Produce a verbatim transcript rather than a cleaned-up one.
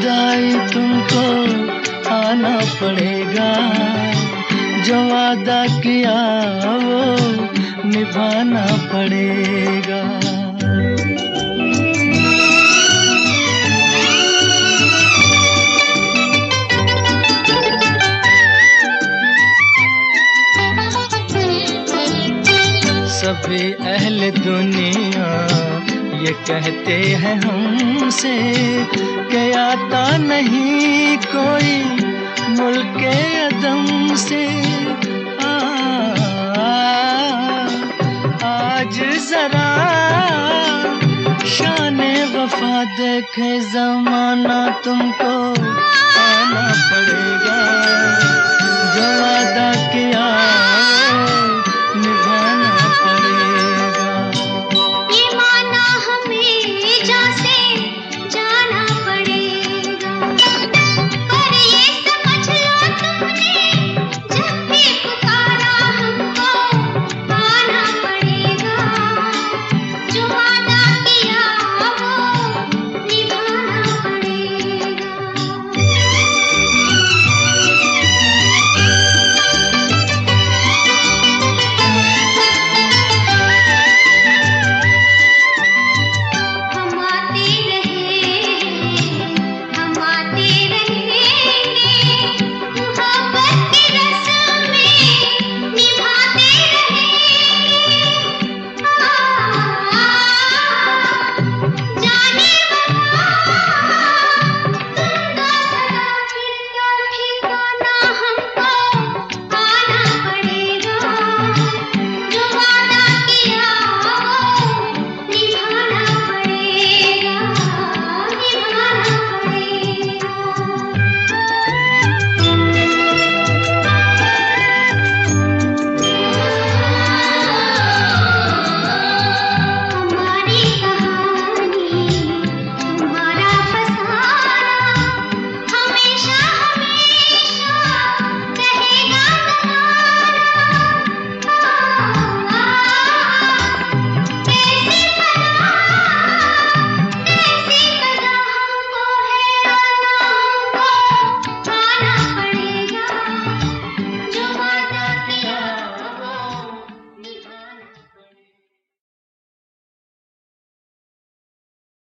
जुदाई तुमको आना पड़ेगा, जो वादा किया वो निभाना पड़ेगा। सभी अहले दुनिया ये कहते हैं हमसे कि आता नहीं कोई मुल्के अदम से। आ, आज जरा शाने वफा देखे ज़माना, तुमको आना पड़ेगा, जो वादा किया